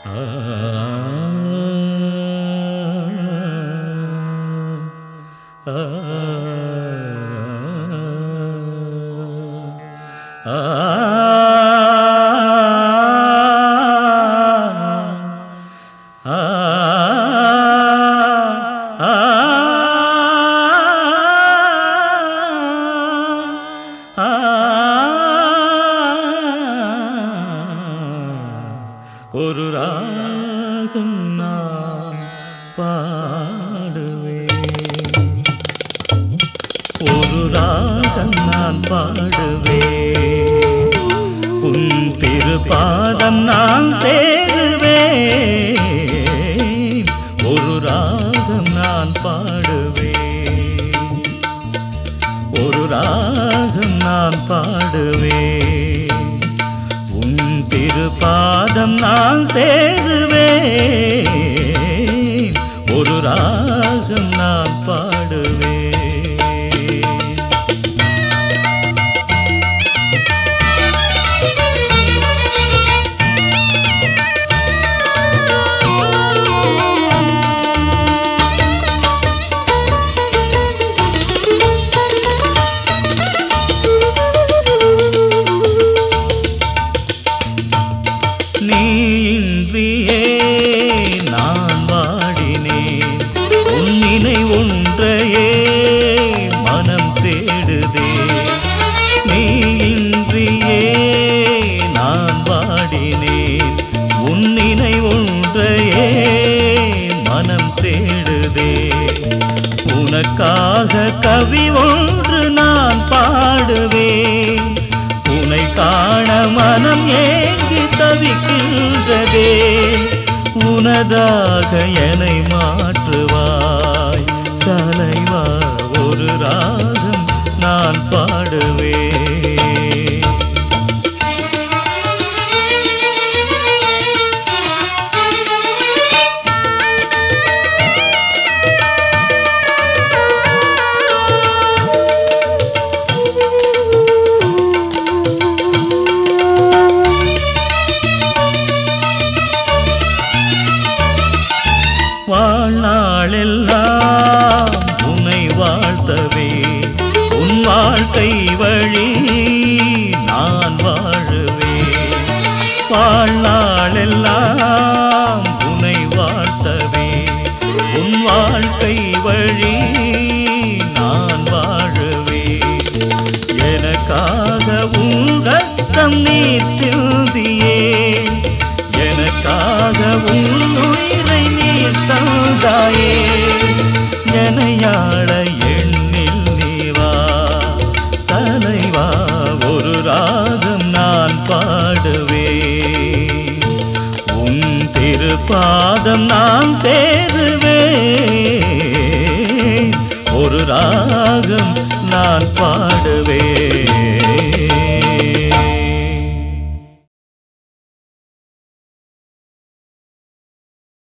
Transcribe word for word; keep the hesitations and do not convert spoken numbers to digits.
ஒரு ராகம் நான் பாடுவேன், ஒரு ராகம் நான் பாடுவேன், உன் திருப்பாதம் நான் சேருவேன். ஒரு ராகம் நான் பாடுவேன், ஒரு ராகம் நான் பாடுவேன், உன் திருப்பாதம் நான் சேருவேன். ஒரு ராகம் நான் பாடுவேன். நீயின்றியே நான் வாடினேன், உன் நினைவு ஒன்றையே மனம் தேடுதே. நீயின்றியே நான் வாடினேன், உன் நினைவு ஒன்றையே மனம் தேடுதே. உனக்காக கவி ஒன்று நான் பாடுவேன், உன்னை காண மனம் ஏங்கி தவிக்கின்றதே. உனதாக என்னை மாற்றுவாய் தலைவா, ஒரு ராகம் நான் பாடுவேன். வாழ்நாளெல்லாம் உன்னை வாழ்த்தவே, உன் வாழ்க்கை வழி நான் வாழுவேன். வாழ்நாளெல்லாம் உன்னை வாழ்த்தவே, உன் வாழ்க்கை வழி நான் வாழுவேன். எனக்காக உன் ரத்தம் நீர் சிந்தியே, எனக்காக உன் உயிரை நீர் தந்தாயே. எனையாள எண்ணில் நீவா தலைவா, ஒரு ராகம் நான் பாடுவேன், உன் திருப்பாதம் நான் சேருவேன். ஒரு ராகம் நான் பாடுவேன்.